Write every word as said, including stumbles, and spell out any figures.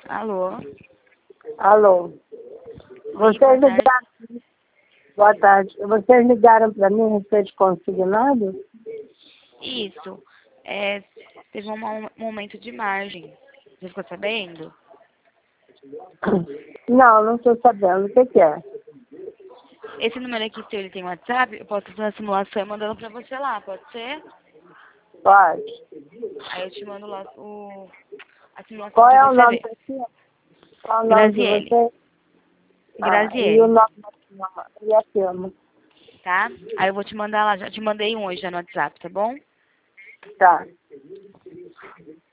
Alô? Alô? Oi, Vocês boa tarde. ligaram... Boa tarde. Vocês ligaram para mim a respeito de consignado? Isso. É, teve um mo- momento de margem. Você ficou sabendo? Não, não estou sabendo. O que, que é? Esse número aqui, se ele tem WhatsApp, eu posso fazer a simulação e mandando pra você lá, pode ser? Pode. Aí eu te mando lá o, a simulação Qual pra é o você nome ver. da senhora? Qual é o nome de Graziele. você? Ah, e o Graziele, nome da senhora? E a firma? tá? Aí eu vou te mandar lá, já te mandei um hoje já no WhatsApp, tá bom? Tá.